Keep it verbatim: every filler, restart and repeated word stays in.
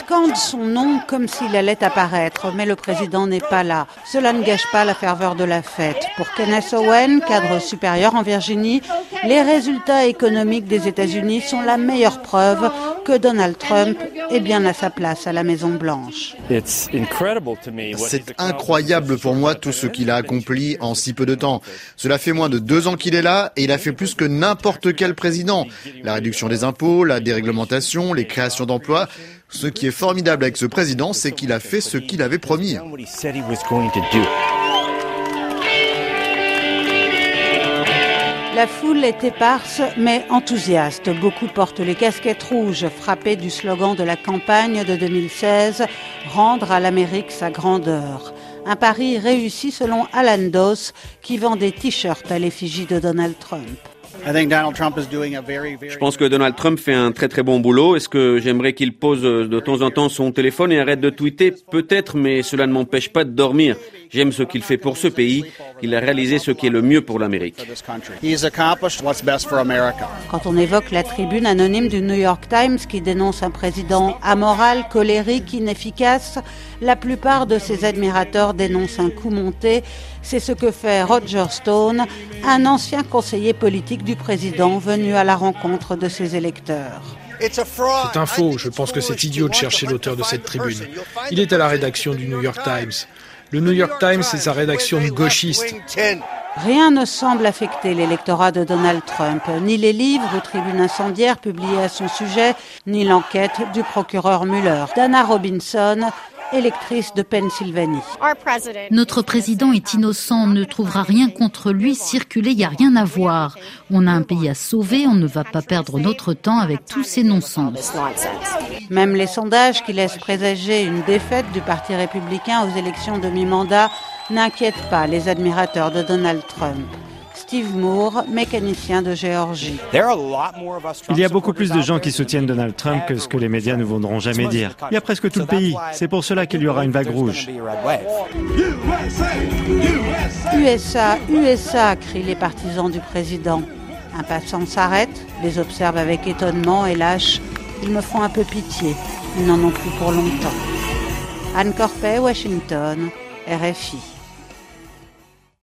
scandent son nom comme s'il allait apparaître, mais le président n'est pas là. Cela ne gâche pas la ferveur de la fête. Pour Kenneth Owen, cadre supérieur en Virginie, les résultats économiques des États-Unis sont la meilleure preuve que Donald Trump est bien à sa place à la Maison-Blanche. C'est incroyable pour moi tout ce qu'il a accompli en si peu de temps. Cela fait moins de deux ans qu'il est là et il a fait plus que n'importe quel président. La réduction des impôts, la déréglementation, les créations d'emplois. Ce qui est formidable avec ce président, c'est qu'il a fait ce qu'il avait promis. La foule est éparse mais enthousiaste. Beaucoup portent les casquettes rouges, frappées du slogan de la campagne de deux mille seize, « Rendre à l'Amérique sa grandeur ». Un pari réussi selon Alan Doss, qui vend des t-shirts à l'effigie de Donald Trump. Je pense que Donald Trump fait un très très bon boulot. Est-ce que j'aimerais qu'il pose de temps en temps son téléphone et arrête de tweeter? Peut-être, mais cela ne m'empêche pas de dormir. J'aime ce qu'il fait pour ce pays. Il a réalisé ce qui est le mieux pour l'Amérique. Quand on évoque la tribune anonyme du New York Times qui dénonce un président amoral, colérique, inefficace, la plupart de ses admirateurs dénoncent un coup monté. C'est ce que fait Roger Stone, un ancien conseiller politique du président venu à la rencontre de ses électeurs. C'est un faux. Je pense que c'est idiot de chercher l'auteur de cette tribune. Il est à la rédaction du New York Times. Le New York Times, c'est sa rédaction gauchiste. Rien ne semble affecter l'électorat de Donald Trump, ni les livres ou tribunes incendiaires publiés à son sujet, ni l'enquête du procureur Mueller. Dana Robinson, électrice de Pennsylvanie. Notre président est innocent, on ne trouvera rien contre lui, circuler, il n'y a rien à voir. On a un pays à sauver, on ne va pas perdre notre temps avec tous ces non-sens. Même les sondages qui laissent présager une défaite du Parti républicain aux élections de mi-mandat n'inquiètent pas les admirateurs de Donald Trump. Steve Moore, mécanicien de Géorgie. Il y a beaucoup plus de gens qui soutiennent Donald Trump que ce que les médias ne voudront jamais dire. Il y a presque tout le pays. C'est pour cela qu'il y aura une vague rouge. U S A, U S A, crient les partisans du président. Un passant s'arrête, les observe avec étonnement et lâche. Ils me font un peu pitié. Ils n'en ont plus pour longtemps. Anne Corpet, Washington, R F I.